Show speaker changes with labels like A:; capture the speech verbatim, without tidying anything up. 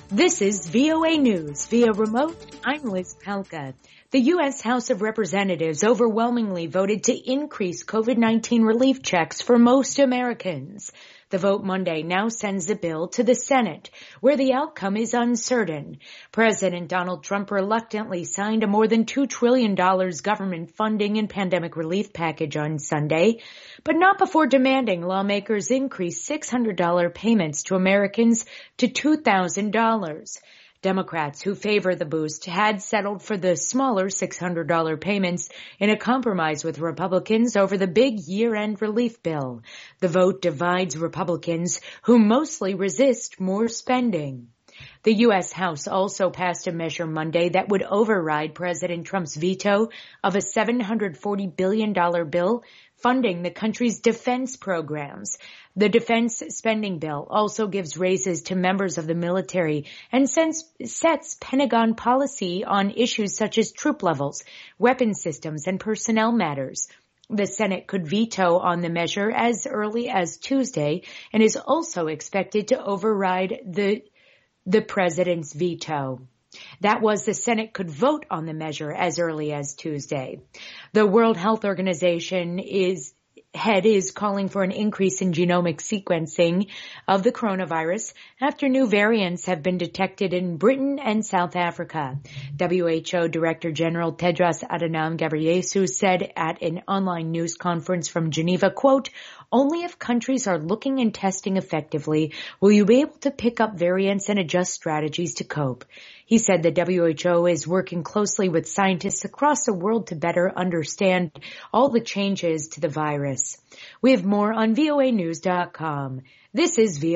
A: This is V O A News via remote. I'm Liz Palka. The U S House of Representatives overwhelmingly voted to increase COVID nineteen relief checks for most Americans. The vote Monday now sends the bill to the Senate, where the outcome is uncertain. President Donald Trump reluctantly signed a more than two trillion dollars government funding and pandemic relief package on Sunday, but not before demanding lawmakers increase six hundred dollars payments to Americans to two thousand dollars. Democrats who favor the boost had settled for the smaller six hundred dollars payments in a compromise with Republicans over the big year-end relief bill. The vote divides Republicans, who mostly resist more spending. The U S House also passed a measure Monday that would override President Trump's veto of a seven hundred forty billion dollars bill funding the country's defense programs. The defense spending bill also gives raises to members of the military and sends, sets Pentagon policy on issues such as troop levels, weapon systems, and personnel matters. The Senate could veto on the measure as early as Tuesday and is also expected to override the the president's veto. That was, the Senate could vote on the measure as early as Tuesday. The World Health Organization is head is calling for an increase in genomic sequencing of the coronavirus after new variants have been detected in Britain and South Africa. W H O Director General Tedros Adhanom Ghebreyesus said at an online news conference from Geneva, quote, "Only if countries are looking and testing effectively will you be able to pick up variants and adjust strategies to cope." He said the W H O is working closely with scientists across the world to better understand all the changes to the virus. We have more on V O A news dot com. This is V O A